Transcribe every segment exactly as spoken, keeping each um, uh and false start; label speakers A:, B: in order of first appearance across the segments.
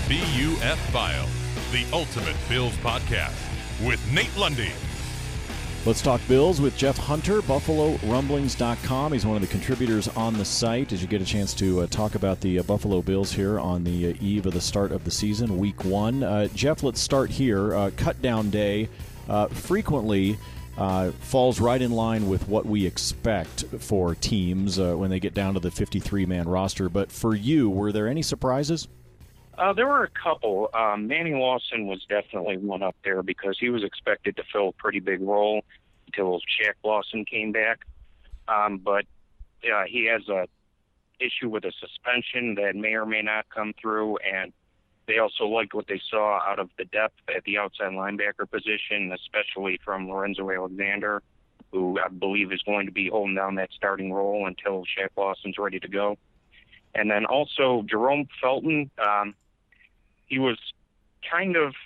A: B U F File, the Ultimate Bills podcast with Nate Lundy.
B: Let's talk Bills with Jeff Hunter, Buffalo Rumblings dot com. He's one of the contributors on the site as you get a chance to uh, talk about the uh, Buffalo Bills here on the uh, eve of the start of the season, week one. Uh, Jeff, let's start here. Uh, cut down day uh, frequently uh, falls right in line with what we expect for teams uh, when they get down to the fifty-three man roster. But for you, were there any surprises?
C: Uh, there were a couple. Um, Manny Lawson was definitely one up there because he was expected to fill a pretty big role until Shaq Lawson came back. Um, but uh, he has a issue with a suspension that may or may not come through, and they also liked what they saw out of the depth at the outside linebacker position, especially from Lorenzo Alexander, who I believe is going to be holding down that starting role until Shaq Lawson's ready to go. And then also Jerome Felton, um, he was kind of,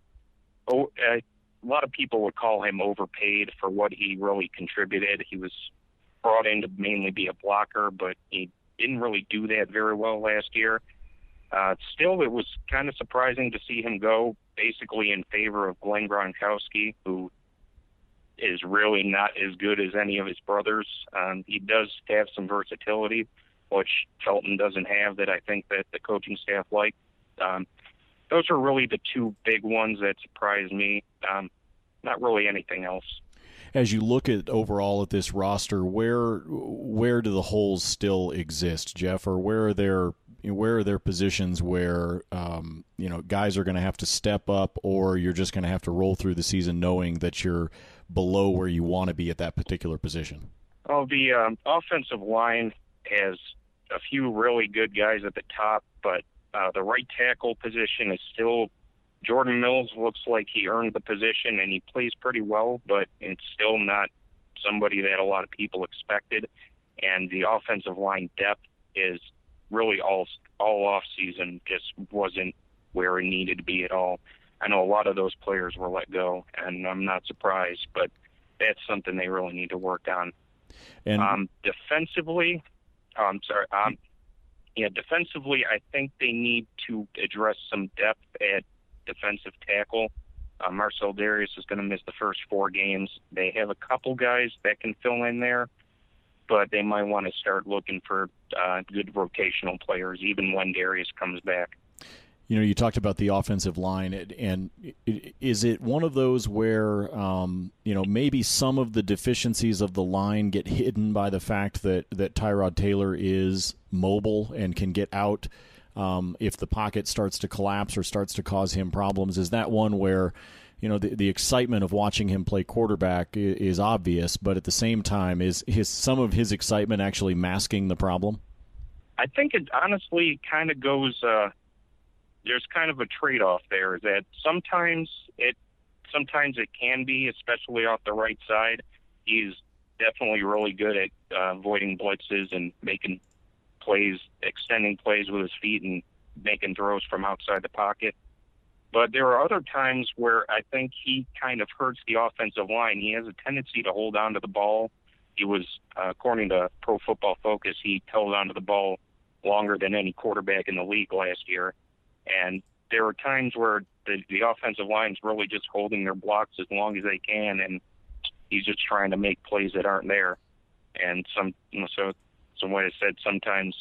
C: oh, uh, a lot of people would call him overpaid for what he really contributed. He was brought in to mainly be a blocker, but he didn't really do that very well last year. Uh, still, it was kind of surprising to see him go basically in favor of Glenn Gronkowski, who is really not as good as any of his brothers. Um, he does have some versatility, which Felton doesn't have, that I think that the coaching staff liked. Um, those are really the two big ones that surprised me. Um, not really anything else.
B: As you look at overall at this roster, where where do the holes still exist, Jeff, or where are there where are there positions where um, you know guys are going to have to step up, or you're just going to have to roll through the season knowing that you're below where you want to be at that particular position?
C: Oh, the um, offensive line has a few really good guys at the top, but uh, the right tackle position is still, Jordan Mills looks like he earned the position and he plays pretty well, but it's still not somebody that a lot of people expected. And the offensive line depth is really all, all off season just wasn't where it needed to be at all. I know a lot of those players were let go, and I'm not surprised, but that's something they really need to work on.
B: And
C: um, defensively, Oh, I'm sorry. Um, yeah, defensively, I think they need to address some depth at defensive tackle. Uh, Marcel Darius is going to miss the first four games. They have a couple guys that can fill in there, but they might want to start looking for uh, good rotational players, even when Darius comes back.
B: You know, you talked about the offensive line, and is it one of those where, um, you know, maybe some of the deficiencies of the line get hidden by the fact that, that Tyrod Taylor is mobile and can get out um, if the pocket starts to collapse or starts to cause him problems? Is that one where, you know, the, the excitement of watching him play quarterback is, is obvious, but at the same time, is his some of his excitement actually masking the problem?
C: I think it honestly kind of goes uh, – there's kind of a trade-off there that sometimes it sometimes it can be, especially off the right side. He's definitely really good at uh, avoiding blitzes and making plays, extending plays with his feet and making throws from outside the pocket. But there are other times where I think he kind of hurts the offensive line. He has a tendency to hold on to the ball. He was, uh, according to Pro Football Focus, he held on to the ball longer than any quarterback in the league last year. And there are times where the, the offensive line's really just holding their blocks as long as they can, and he's just trying to make plays that aren't there. And some, you know, so, so what I said, sometimes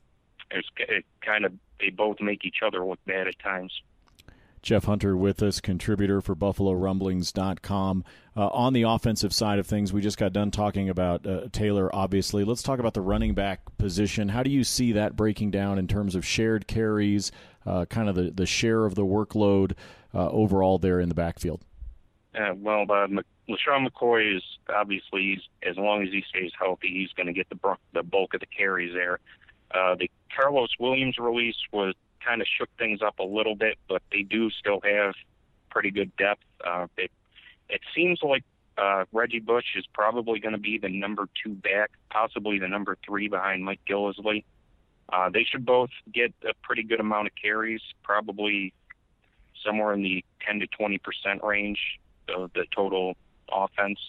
C: it's it kind of they both make each other look bad at times.
B: Jeff Hunter with us, contributor for Buffalo Rumblings dot com. Uh, on the offensive side of things, we just got done talking about uh, Taylor, obviously. Let's talk about the running back position. How do you see that breaking down in terms of shared carries, uh, kind of the, the share of the workload uh, overall there in the backfield?
C: Uh, well, uh, LaShawn McCoy is obviously, he's, as long as he stays healthy, he's going to get the, the bulk of the carries there. Uh, the Carlos Williams release was kind of shook things up a little bit, but they do still have pretty good depth. Uh, it, it seems like uh, Reggie Bush is probably going to be the number two back, possibly the number three behind Mike Gillislee. Uh, they should both get a pretty good amount of carries, probably somewhere in the ten to twenty percent range of the total offense.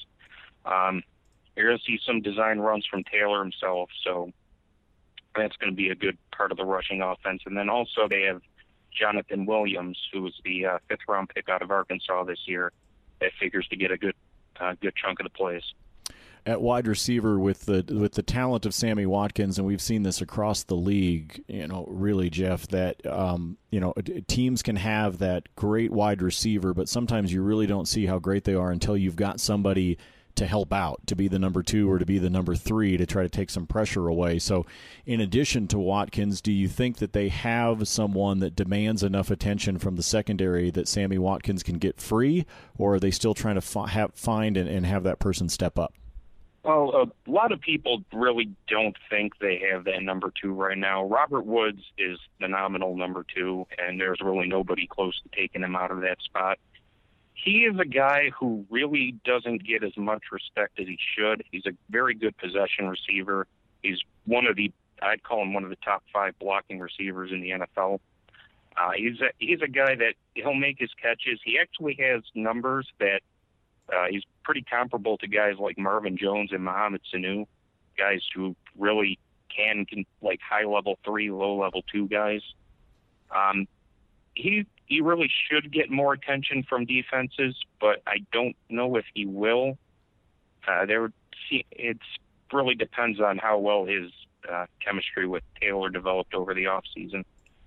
C: Um, you're going to see some design runs from Taylor himself, so that's going to be a good part of the rushing offense. And then also they have Jonathan Williams, who was the uh, fifth round pick out of Arkansas this year, that figures to get a good uh, good chunk of the plays.
B: At wide receiver, with the with the talent of Sammy Watkins, and we've seen this across the league, you know, really, Jeff, that um, you know, teams can have that great wide receiver, but sometimes you really don't see how great they are until you've got somebody to help out, to be the number two or to be the number three to try to take some pressure away. So in addition to Watkins, do you think that they have someone that demands enough attention from the secondary that Sammy Watkins can get free, or are they still trying to fi- have, find and, and have that person step up?
C: Well, a lot of people really don't think they have that number two right now. Robert Woods is the nominal number two, and there's really nobody close to taking him out of that spot. He is a guy who really doesn't get as much respect as he should. He's a very good possession receiver. He's one of the, I'd call him one of the top five blocking receivers in the N F L. Uh, he's a, he's a guy that he'll make his catches. He actually has numbers that uh, he's pretty comparable to guys like Marvin Jones and Mohamed Sanu, guys who really can, can like high-level three, low-level two guys. Um, he he really should get more attention from defenses, but I don't know if he will. Uh, there, it really depends on how well his uh, chemistry with Taylor developed over the offseason.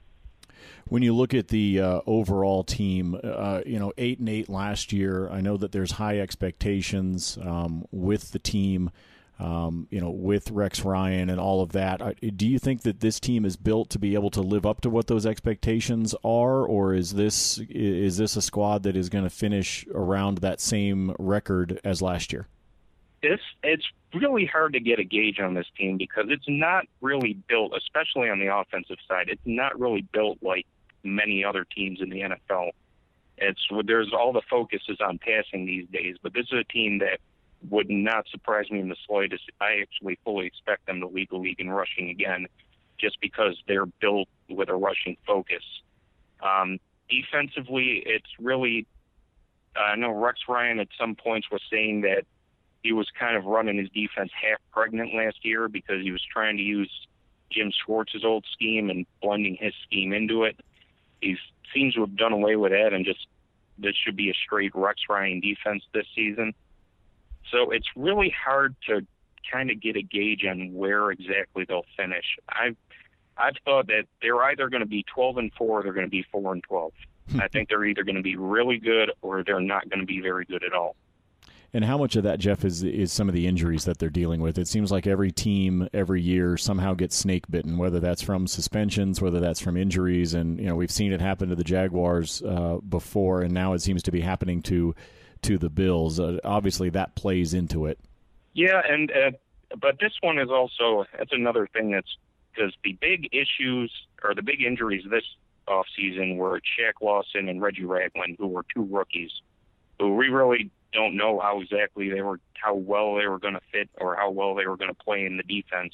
B: When you look at the uh, overall team, uh, you know, eight and eight last year, I know that there's high expectations um, with the team, um, you know, with Rex Ryan and all of that. Do you think that this team is built to be able to live up to what those expectations are, or is this is this a squad that is going to finish around that same record as last year?
C: It's, it's really hard to get a gauge on this team because it's not really built, especially on the offensive side, it's not really built like many other teams in the N F L. It's there's all the focus is on passing these days, but this is a team that would not surprise me in the slightest. I actually fully expect them to lead the league in rushing again, just because they're built with a rushing focus. Um, defensively, it's really, uh, I know Rex Ryan at some points was saying that he was kind of running his defense half pregnant last year because he was trying to use Jim Schwartz's old scheme and blending his scheme into it. He seems to have done away with that, and just this should be a straight Rex Ryan defense this season. So it's really hard to kind of get a gauge on where exactly they'll finish. I've I've thought that they're either going to be twelve and four, or they're going to be four and twelve. I think they're either going to be really good or they're not going to be very good at all.
B: And how much of that, Jeff, is is some of the injuries that they're dealing with? It seems like every team every year somehow gets snake bitten, whether that's from suspensions, whether that's from injuries. And, you know, we've seen it happen to the Jaguars uh, before, and now it seems to be happening to to the Bills. Uh, obviously, that plays into it.
C: Yeah, and uh, but this one is also, that's another thing that's, because the big issues or the big injuries this offseason were Shaq Lawson and Reggie Ragland, who were two rookies, who we really don't know how exactly they were, how well they were going to fit or how well they were going to play in the defense.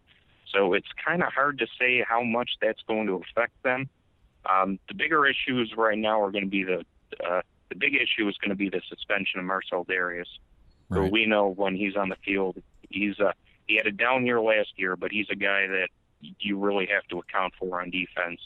C: So it's kind of hard to say how much that's going to affect them. Um, the bigger issues right now are going to be the uh, the big issue is going to be the suspension of Marcel Darius.
B: Right.
C: So we know when he's on the field, he's uh, he had a down year last year, but he's a guy that you really have to account for on defense.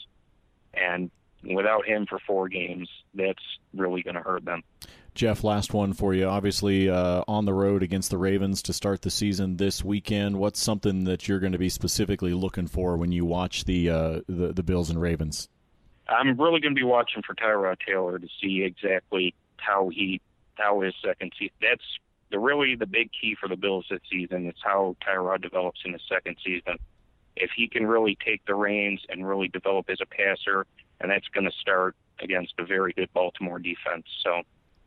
C: And without him for four games, that's really going to hurt them.
B: Jeff, last one for you. Obviously, uh, on the road against the Ravens to start the season this weekend. What's something that you're going to be specifically looking for when you watch the uh, the, the Bills and Ravens?
C: I'm really going to be watching for Tyrod Taylor to see exactly how he how his second season. That's the really the big key for the Bills this season. Is how Tyrod develops in his second season. If he can really take the reins and really develop as a passer, and that's going to start against a very good Baltimore defense. So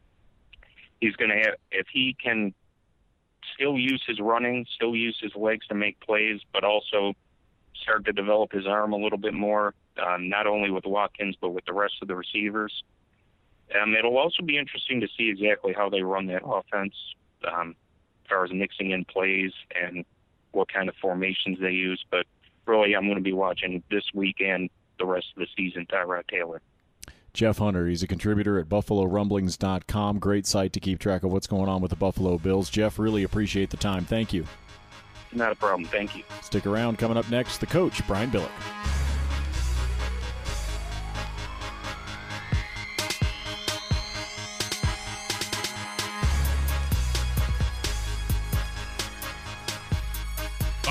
C: he's going to have, if he can still use his running, still use his legs to make plays, but also start to develop his arm a little bit more, um, not only with Watkins, but with the rest of the receivers. Um, it'll also be interesting to see exactly how they run that offense, um, as far as mixing in plays and what kind of formations they use. But really, I'm going to be watching this weekend, the rest of the season, Tyrod Taylor.
B: Jeff Hunter, he's a contributor at Buffalo Rumblings dot com. Great site to keep track of what's going on with the Buffalo Bills. Jeff, really appreciate the time. Thank you.
C: Not a problem. Thank you.
B: Stick around. Coming up next, the coach, Brian Billick.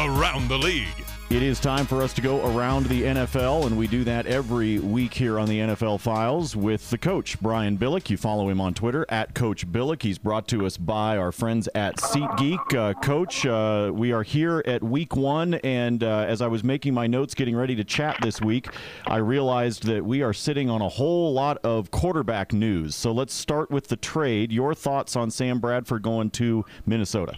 A: Around the League.
B: It is time for us to go around the N F L, and we do that every week here on the N F L Files with the coach, Brian Billick. You follow him on Twitter, at Coach Billick. He's brought to us by our friends at SeatGeek. Uh, Coach, uh, we are here at week one, and uh, as I was making my notes getting ready to chat this week, I realized that we are sitting on a whole lot of quarterback news. So let's start with the trade. Your thoughts on Sam Bradford going to Minnesota?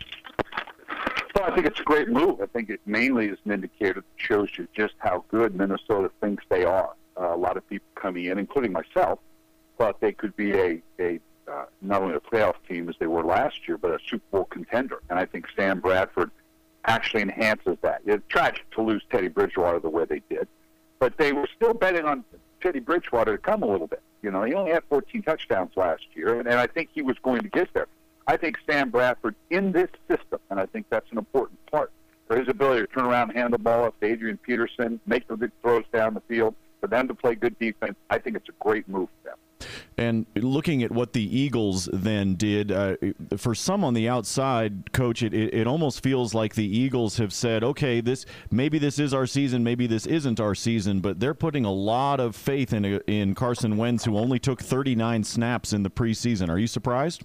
D: Well, I think it's a great move. I think it mainly is an indicator that shows you just how good Minnesota thinks they are. Uh, a lot of people coming in, including myself, thought they could be a, a uh, not only a playoff team as they were last year, but a Super Bowl contender. And I think Sam Bradford actually enhances that. It's tragic to lose Teddy Bridgewater the way they did, but they were still betting on Teddy Bridgewater to come a little bit. You know, he only had fourteen touchdowns last year, and, and I think he was going to get there. I think Sam Bradford in this system, and I think that's an important part, for his ability to turn around and hand the ball off to Adrian Peterson, make the big throws down the field, for them to play good defense, I think it's a great move for them.
B: And looking at what the Eagles then did, uh, for some on the outside, Coach, it, it, it almost feels like the Eagles have said, okay, this maybe this is our season, maybe this isn't our season, but they're putting a lot of faith in, in Carson Wentz, who only took thirty-nine snaps in the preseason. Are you surprised?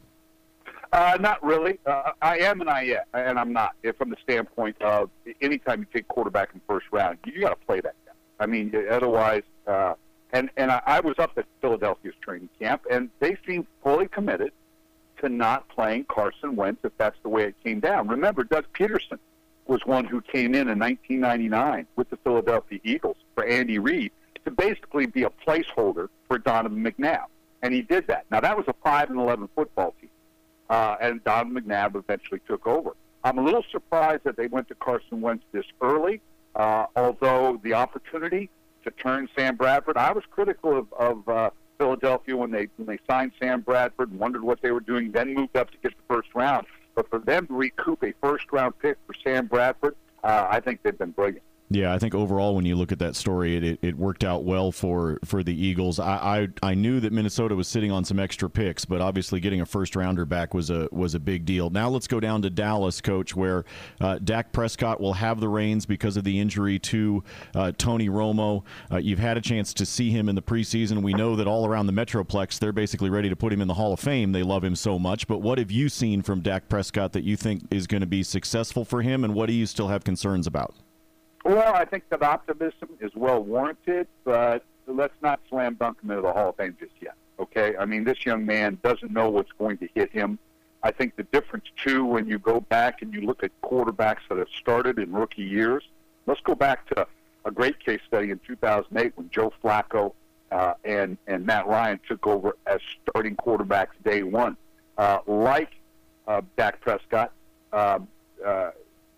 D: Uh, not really. Uh, I am and I am, and I'm not. If from the standpoint of anytime you take quarterback in the first round, you got to play that guy. I mean, otherwise, uh, and and I, I was up at Philadelphia's training camp, and they seemed fully committed to not playing Carson Wentz if that's the way it came down. Remember, Doug Peterson was one who came in in nineteen ninety-nine with the Philadelphia Eagles for Andy Reid to basically be a placeholder for Donovan McNabb, and he did that. Now that was a five and eleven football team. Uh, and Don McNabb eventually took over. I'm a little surprised that they went to Carson Wentz this early, uh, although the opportunity to turn Sam Bradford, I was critical of, of uh, Philadelphia when they when they signed Sam Bradford and wondered what they were doing, then moved up to get the first round. But for them to recoup a first-round pick for Sam Bradford, uh, I think they've been brilliant.
B: Yeah, I think overall when you look at that story, it, it, it worked out well for, for the Eagles. I, I I knew that Minnesota was sitting on some extra picks, but obviously getting a first-rounder back was a was a big deal. Now let's go down to Dallas, Coach, where uh, Dak Prescott will have the reins because of the injury to uh, Tony Romo. Uh, you've had a chance to see him in the preseason. We know that all around the Metroplex, they're basically ready to put him in the Hall of Fame. They love him so much. But what have you seen from Dak Prescott that you think is going to be successful for him, and what do you still have concerns about?
D: Well, I think that optimism is well warranted, but let's not slam dunk him into the Hall of Fame just yet, okay? I mean, this young man doesn't know what's going to hit him. I think the difference, too, when you go back and you look at quarterbacks that have started in rookie years, let's go back to a great case study in two thousand eight when Joe Flacco uh, and, and Matt Ryan took over as starting quarterbacks day one. Uh, like uh, Dak Prescott, uh, uh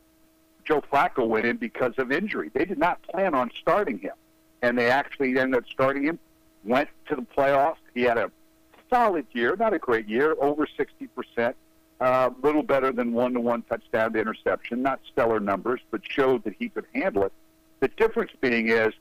D: Joe Flacco went in because of injury. They did not plan on starting him, and they actually ended up starting him, went to the playoffs. He had a solid year, not a great year, over sixty percent, a uh, little better than one-to-one touchdown to interception, not stellar numbers, but showed that he could handle it. The difference being is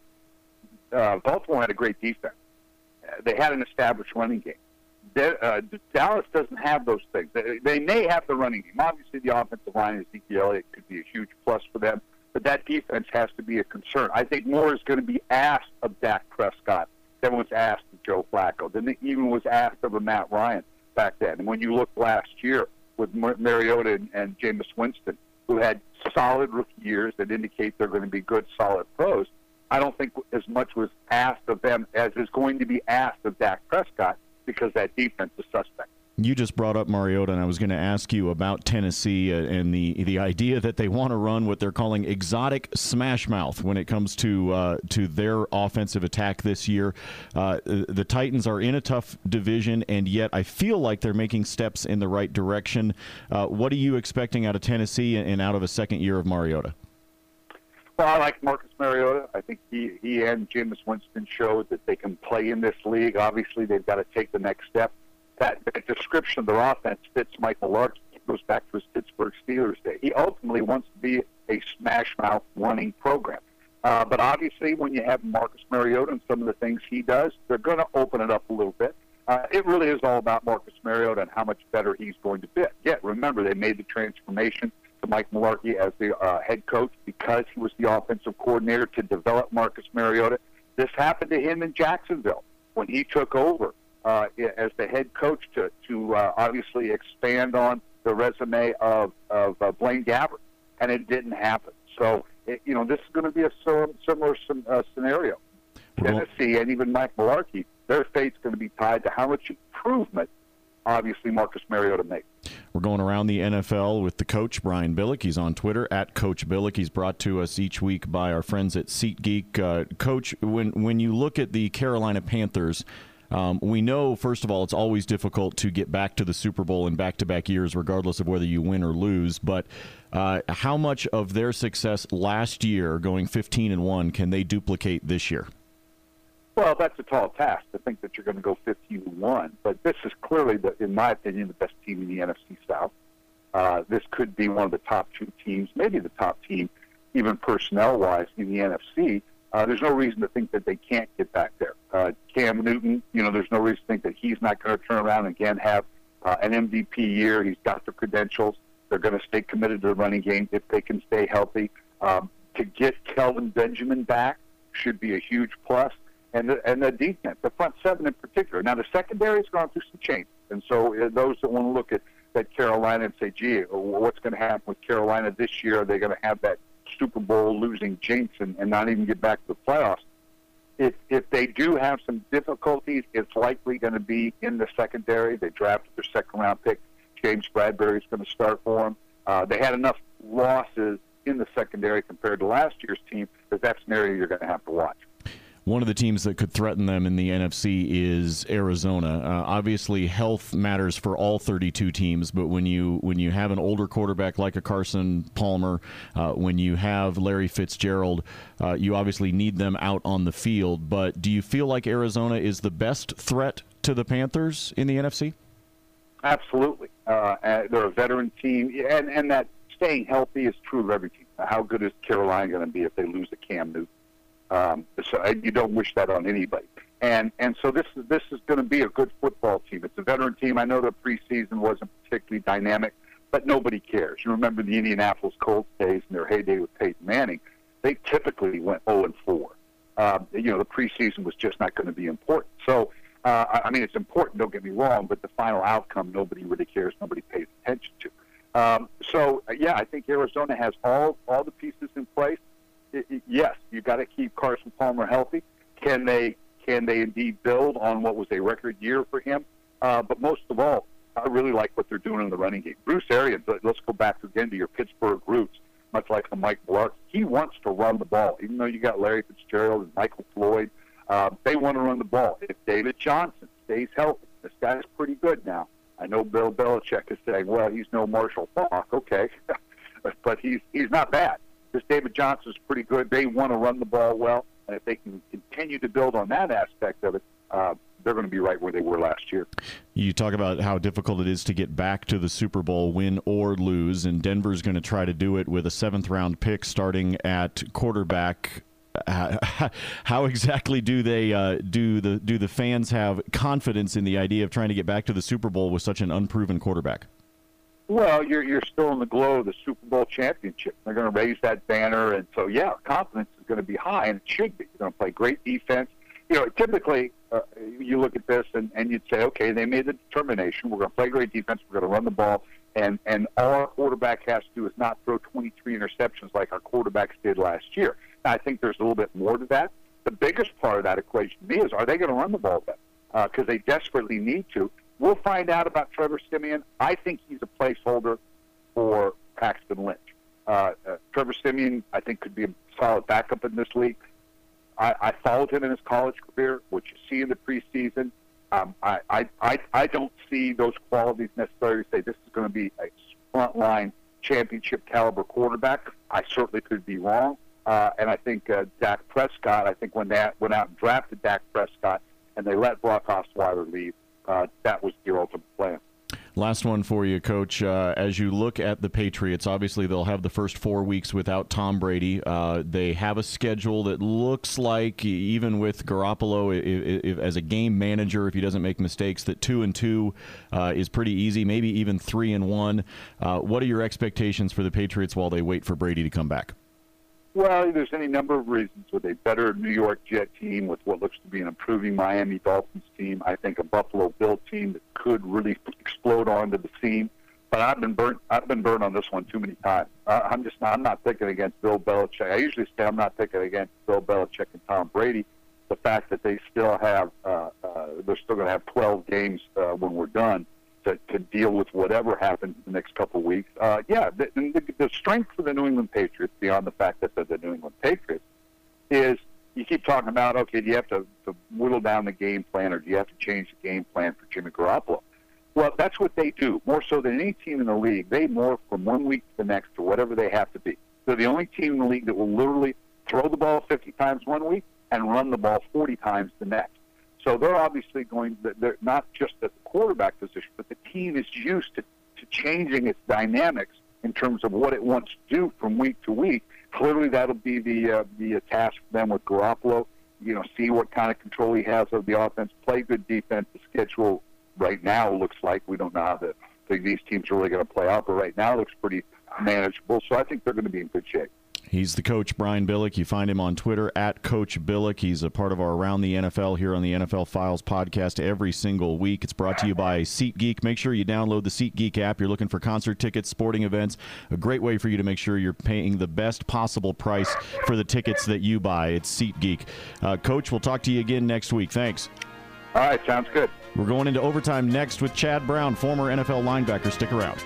D: uh, Baltimore had a great defense. Uh, they had an established running game. De- uh, Dallas doesn't have those things. They, they may have the running game. Obviously, the offensive line, Ezekiel Elliott, could be a huge plus for them, but that defense has to be a concern. I think more is going to be asked of Dak Prescott than was asked of Joe Flacco, than even was asked of a Matt Ryan back then. And when you look last year with Mar- Mariota and, and Jameis Winston, who had solid rookie years that indicate they're going to be good, solid pros, I don't think as much was asked of them as is going to be asked of Dak Prescott, because that defense is suspect.
B: You just brought up Mariota, and I was going to ask you about Tennessee and the the idea that they want to run what they're calling exotic smash mouth when it comes to uh, to their offensive attack this year. Uh, the Titans are in a tough division, and yet I feel like they're making steps in the right direction. Uh, what are you expecting out of Tennessee and out of a second year of Mariota?
D: Well, I like Marcus Mariota. I think he, he and Jameis Winston showed that they can play in this league. Obviously, they've got to take the next step. That, that description of their offense fits Mike Mularkey. It goes back to his Pittsburgh Steelers day. He ultimately wants to be a smash-mouth running program. Uh, but obviously, when you have Marcus Mariota and some of the things he does, they're going to open it up a little bit. Uh, it really is all about Marcus Mariota and how much better he's going to be. Yet, remember, they made the transformation to Mike Mularkey as the uh, head coach because he was the offensive coordinator to develop Marcus Mariota. This happened to him in Jacksonville when he took over uh, as the head coach to, to uh, obviously expand on the resume of, of uh, Blaine Gabbert, and it didn't happen. So, it, you know, this is going to be a similar uh, scenario. Tennessee and even Mike Mularkey, their fate's going to be tied to how much improvement, obviously, Marcus Mariota makes.
B: We're going around the N F L with the coach, Brian Billick. He's on Twitter, at Coach Billick. He's brought to us each week by our friends at SeatGeek. Uh, Coach, when, when you look at the Carolina Panthers, um, we know, first of all, it's always difficult to get back to the Super Bowl in back-to-back years, regardless of whether you win or lose. But uh, how much of their success last year, going fifteen and one, can they duplicate this year?
D: Well, that's a tall task to think that you're going to go fifteen to one, but this is clearly, the, in my opinion, the best team in the N F C South. Uh, this could be one of the top two teams, maybe the top team, even personnel-wise, in the N F C. Uh, there's no reason to think that they can't get back there. Uh, Cam Newton, you know, there's no reason to think that he's not going to turn around and again have uh, an M V P year. He's got the credentials. They're going to stay committed to the running game if they can stay healthy. Um, to get Kelvin Benjamin back should be a huge plus. And the, and the defense, the front seven in particular. Now, the secondary has gone through some changes. And so uh, those that want to look at, at Carolina and say, gee, what's going to happen with Carolina this year? Are they going to have that Super Bowl losing jinx and, and not even get back to the playoffs? If, if they do have some difficulties, it's likely going to be in the secondary. They drafted their second-round pick. James Bradbury is going to start for them. Uh, they had enough losses in the secondary compared to last year's team that that's an area you're going to have to watch.
B: One of the teams that could threaten them in the N F C is Arizona. Uh, obviously, health matters for all thirty-two teams, but when you when you have an older quarterback like a Carson Palmer, uh, when you have Larry Fitzgerald, uh, you obviously need them out on the field. But do you feel like Arizona is the best threat to the Panthers in the N F C?
D: Absolutely. Uh, they're a veteran team, and, and that staying healthy is true of every team. How good is Carolina going to be if they lose a Cam Newton? Um, so you don't wish that on anybody. And and so this is this is going to be a good football team. It's a veteran team. I know the preseason wasn't particularly dynamic, but nobody cares. You remember the Indianapolis Colts days in their heyday with Peyton Manning. They typically went oh and four. Um, you know, the preseason was just not going to be important. So, uh, I mean, it's important, don't get me wrong, but the final outcome, nobody really cares. Nobody pays attention to. Um, so, yeah, I think Arizona has all, all the pieces in place. It, it, yes, you've got to keep Carson Palmer healthy. Can they can they indeed build on what was a record year for him? Uh, but most of all, I really like what they're doing in the running game. Bruce Arians, let's go back again to your Pittsburgh roots, much like a Mike Mularkey. He wants to run the ball. Even though you got Larry Fitzgerald and Michael Floyd, uh, they want to run the ball. If David Johnson stays healthy, this guy's pretty good now. I know Bill Belichick is saying, well, he's no Marshall Faulk, okay, but he's he's not bad. This David Johnson's pretty good. They want to run the ball well, and if they can continue to build on that aspect of it, uh, they're going to be right where they were last year. You talk about how difficult it is to get back to the Super Bowl, win or lose, and Denver's going to try to do it with a seventh-round pick starting at quarterback. How exactly do they uh, do the do the fans have confidence in the idea of trying to get back to the Super Bowl with such an unproven quarterback? Well, you're you're still in the glow of the Super Bowl championship. They're going to raise that banner, and so yeah, confidence is going to be high, and it should be. You're going to play great defense. You know, typically uh, you look at this and, and you'd say, okay, they made the determination. We're going to play great defense. We're going to run the ball, and and all our quarterback has to do is not throw twenty-three interceptions like our quarterbacks did last year. Now, I think there's a little bit more to that. The biggest part of that equation to me is, are they going to run the ball better? Because uh, they desperately need to. We'll find out about Trevor Siemian. I think he's a placeholder for Paxton Lynch. Uh, uh, Trevor Siemian, I think, could be a solid backup in this league. I, I followed him in his college career, what you see in the preseason. Um, I, I, I, I don't see those qualities necessarily to say this is going to be a frontline championship caliber quarterback. I certainly could be wrong. Uh, and I think uh, Dak Prescott, I think when they went out and drafted Dak Prescott and they let Brock Osweiler leave, Uh, that was the ultimate plan. Last one for you, Coach. Uh, as you look at the Patriots, obviously they'll have the first four weeks without Tom Brady. Uh, they have a schedule that looks like, even with Garoppolo if, if, as a game manager, if he doesn't make mistakes, that two and two uh, is pretty easy, maybe even three and one. Uh, what are your expectations for the Patriots while they wait for Brady to come back? Well, there's any number of reasons. With a better New York Jet team, with what looks to be an improving Miami Dolphins team, I think a Buffalo Bill team that could really explode onto the scene. But I've been burnt. I've been burnt on this one too many times. Uh, I'm just not. I'm not picking against Bill Belichick. I usually say I'm not picking against Bill Belichick and Tom Brady. The fact that they still have, uh, uh, they're still going to have twelve games uh, when we're done to, to deal with whatever happens in the next couple of weeks. Uh, yeah, the, the, the strength for the New England Patriots, beyond the fact that they're the New England Patriots, is you keep talking about, okay, do you have to, to whittle down the game plan, or do you have to change the game plan for Jimmy Garoppolo? Well, that's what they do, more so than any team in the league. They morph from one week to the next to whatever they have to be. They're the only team in the league that will literally throw the ball fifty times one week and run the ball forty times the next. So they're obviously going, they're not just at the quarterback position, but the team is used to, to changing its dynamics in terms of what it wants to do from week to week. Clearly that'll be the, uh, the uh, task for them with Garoppolo. You know, see what kind of control he has of the offense, play good defense. The schedule right now looks like, we don't know how the, these teams are really going to play out, but right now it looks pretty manageable. So I think they're going to be in good shape.
B: He's the coach, Brian Billick. You find him on Twitter, at Coach Billick. He's a part of our Around the N F L here on the N F L Files podcast every single week. It's brought to you by SeatGeek. Make sure you download the SeatGeek app. You're looking for concert tickets, sporting events. A great way for you to make sure you're paying the best possible price for the tickets that you buy. It's SeatGeek. Uh, Coach, we'll talk to you again next week. Thanks.
D: All right, sounds good.
B: We're going into overtime next with Chad Brown, former N F L linebacker. Stick around.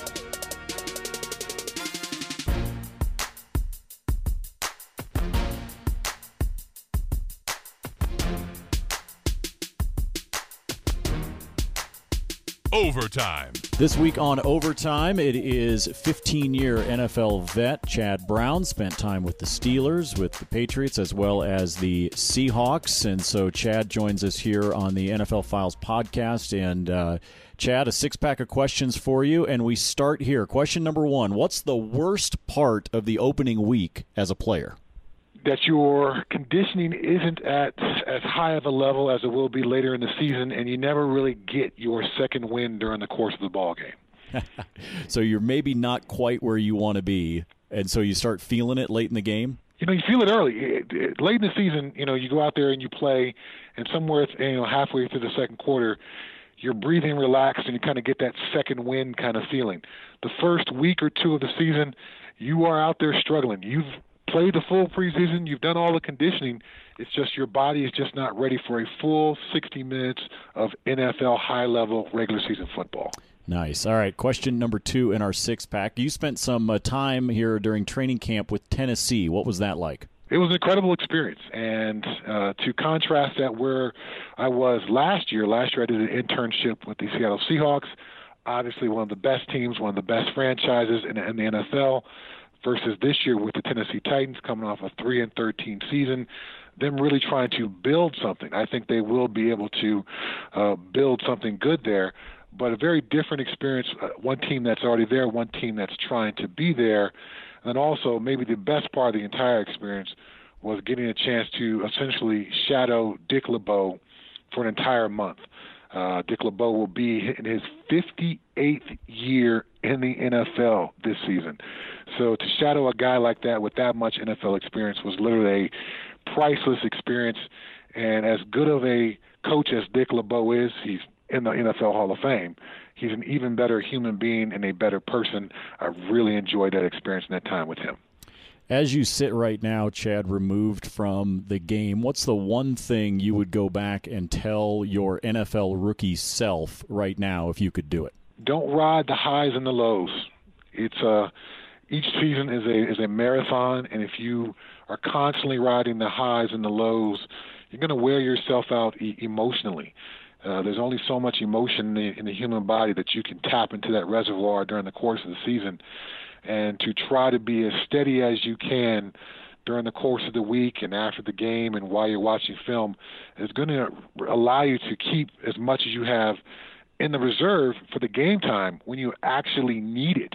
A: Overtime.
B: This week on Overtime, it is fifteen-year N F L vet Chad Brown. Spent time with the Steelers, with the Patriots, as well as the Seahawks. And so Chad joins us here on the N F L Files podcast. And uh, Chad, a six-pack of questions for you. And we start here. Question number one, what's the worst part of the opening week as a player?
E: That your conditioning isn't at as high of a level as it will be later in the season, and you never really get your second win during the course of the ball game.
B: So you're maybe not quite where you want to be, and so you start feeling it late in the game?
E: You know, you feel it early. It, it, late in the season, you know, you go out there and you play, and somewhere, you know, halfway through the second quarter, you're breathing relaxed, and you kind of get that second win kind of feeling. The first week or two of the season, you are out there struggling. You've played the full preseason, you've done all the conditioning. It's just your body is just not ready for a full sixty minutes of N F L high-level regular season football.
B: Nice. All right, question number two in our six-pack. You spent some uh, time here during training camp with Tennessee. What was that like?
E: It was an incredible experience, and uh, to contrast that where I was last year, last year I did an internship with the Seattle Seahawks, obviously one of the best teams, one of the best franchises in, in the N F L, versus this year with the Tennessee Titans coming off a three and thirteen season, them really trying to build something. I think they will be able to uh, build something good there, but a very different experience, uh, one team that's already there, one team that's trying to be there, and also maybe the best part of the entire experience was getting a chance to essentially shadow Dick LeBeau for an entire month. Uh, Dick LeBeau will be in his fifty-eighth year in the N F L this season. So to shadow a guy like that with that much N F L experience was literally a priceless experience. And as good of a coach as Dick LeBeau is, he's in the N F L Hall of Fame. He's an even better human being and a better person. I really enjoyed that experience and that time with him.
B: As you sit right now, Chad, removed from the game, what's the one thing you would go back and tell your N F L rookie self right now if you could do it?
E: Don't ride the highs and the lows. It's a each season is a is a marathon, and if you are constantly riding the highs and the lows, you're going to wear yourself out e- emotionally. Uh, there's only so much emotion in the, in the human body that you can tap into that reservoir during the course of the season. And to try to be as steady as you can during the course of the week and after the game and while you're watching film is going to allow you to keep as much as you have in the reserve for the game time when you actually need it.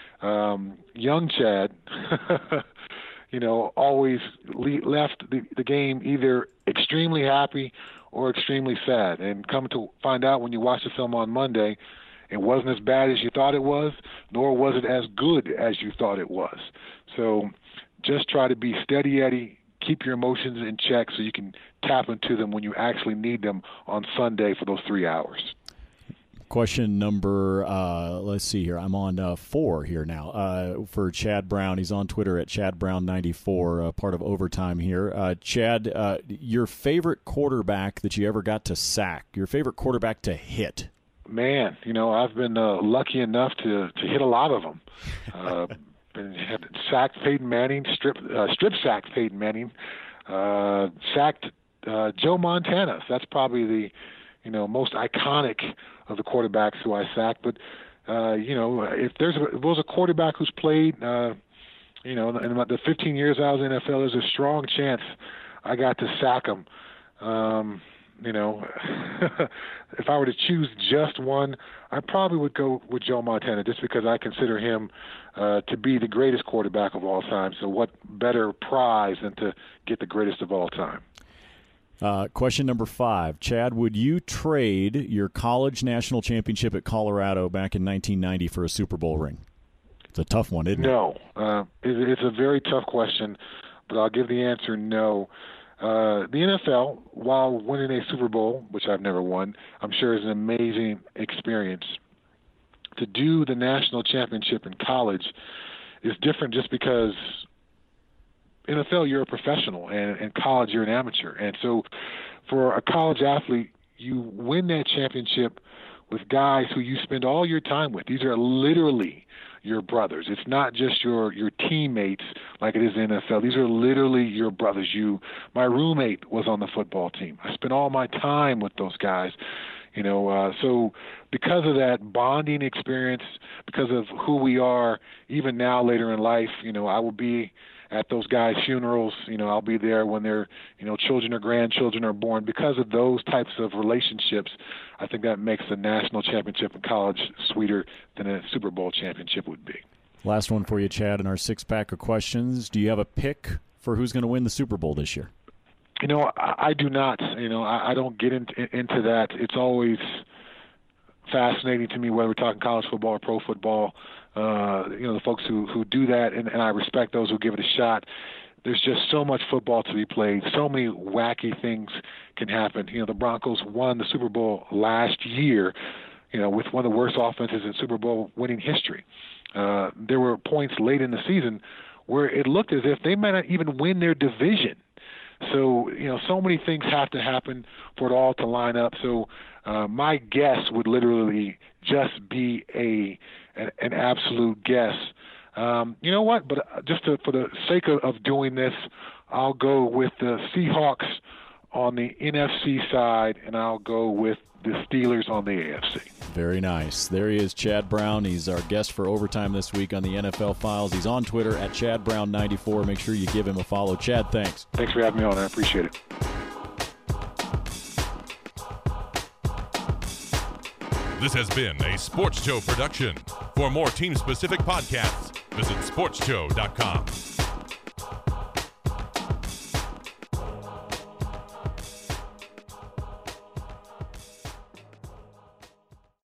E: Um, young Chad, you know, always le- left the, the game either extremely happy or extremely sad. And come to find out when you watch the film on Monday, it wasn't as bad as you thought it was, nor was it as good as you thought it was. So just try to be steady Eddie, keep your emotions in check so you can tap into them when you actually need them on Sunday for those three hours.
B: Question number, uh, let's see here. I'm on uh, four here now uh, for Chad Brown. He's on Twitter at Chad Brown ninety-four, uh, part of Overtime here. Uh, Chad, uh, your favorite quarterback that you ever got to sack, your favorite quarterback to hit?
E: Man, you know, I've been uh, lucky enough to, to hit a lot of them. Uh, been, had sacked Peyton Manning, strip uh, strip sacked Peyton Manning, uh, sacked uh, Joe Montana. So that's probably the, you know, most iconic of the quarterbacks who I sacked. But, uh, you know, if there's a, if there was a quarterback who's played, uh, you know, in the fifteen years I was in the N F L, there's a strong chance I got to sack him. Um, you know, if I were to choose just one, I probably would go with Joe Montana just because I consider him uh, to be the greatest quarterback of all time. So what better prize than to get the greatest of all time?
B: Uh, question number five. Chad, would you trade your college national championship at Colorado back in nineteen ninety for a Super Bowl ring? It's a tough one, isn't
E: no. it? No. Uh, it, it's a very tough question, but I'll give the answer no. Uh, the N F L, while winning a Super Bowl, which I've never won, I'm sure is an amazing experience. To do the national championship in college is different just because N F L, you're a professional, and in college, you're an amateur. And so for a college athlete, you win that championship with guys who you spend all your time with. These are literally your brothers. It's not just your your teammates like it is in the N F L. These are literally your brothers. You, my roommate was on the football team. I spent all my time with those guys. You know, uh, so because of that bonding experience, because of who we are, even now later in life, you know, I will be at those guys' funerals. You know, I'll be there when their, you know, children or grandchildren are born. Because of those types of relationships, I think that makes the national championship in college sweeter than a Super Bowl championship would be.
B: Last one for you, Chad, in our six-pack of questions. Do you have a pick for who's going to win the Super Bowl this year?
E: You know, I, I do not. You know, I, I don't get into, into that. It's always fascinating to me whether we're talking college football or pro football. Uh, you know, the folks who, who do that, and, and I respect those who give it a shot. There's just so much football to be played. So many wacky things can happen. You know, the Broncos won the Super Bowl last year, you know, with one of the worst offenses in Super Bowl winning history. Uh, there were points late in the season where it looked as if they might not even win their division. So, you know, so many things have to happen for it all to line up. So uh, my guess would literally just be a an, an absolute guess. Um, you know what? But just to, for the sake of, of doing this, I'll go with the Seahawks on the N F C side, and I'll go with the Steelers on the A F C.
B: Very nice. There he is, Chad Brown. He's our guest for Overtime this week on the N F L Files. He's on Twitter at Chad Brown ninety-four. Make sure you give him a follow. Chad, thanks.
E: Thanks for having me on. I appreciate it.
A: This has been a Sports Show production. For more team-specific podcasts, visit sports show dot com.